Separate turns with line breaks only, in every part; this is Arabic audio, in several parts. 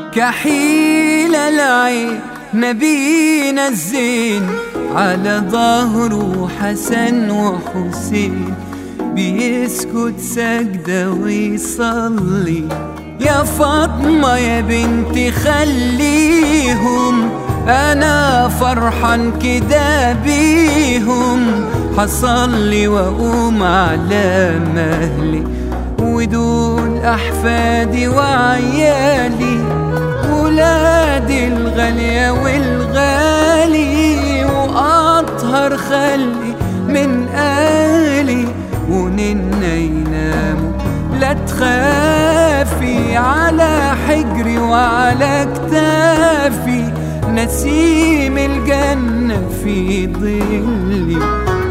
كحيل العين نبينا الزين، على ظهره حسن وحسين، بيسكت سجدة ويصلي. يا فاطمة يا بنتي خليهم، أنا فرحان كده بيهم، حصلي وأقوم على مهلي، ودول أحفادي وعيالي، ولادي الغالية والغالي، وأطهر خلي من أهلي، وننا يناموا لا تخافي، على حجري وعلى كتافي، نسيم الجنة في ظلي.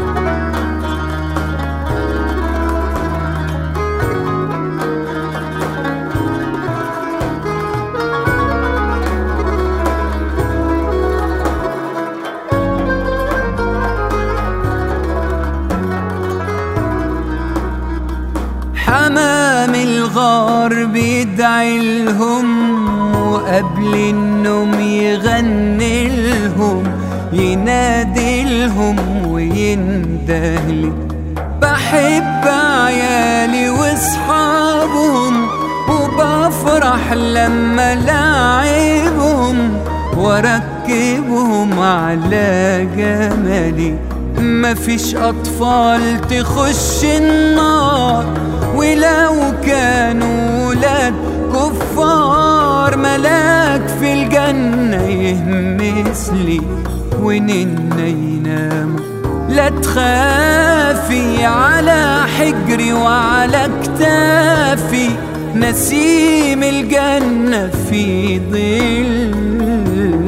حمام الغار بيدعي لهم، وقبل النوم يغني لهم، ينادي لهم ويندهلي. بحب عيالي واصحابهم، وبفرح لما لاعبهم، واركبهم على جمالي. مفيش أطفال تخش النار، ولو كانوا ولاد كفار، ملاك في الجنة يهمس لي، وننا يناموا لا تخافي، على حجري وعلى كتافي، نسيم الجنة في ظل.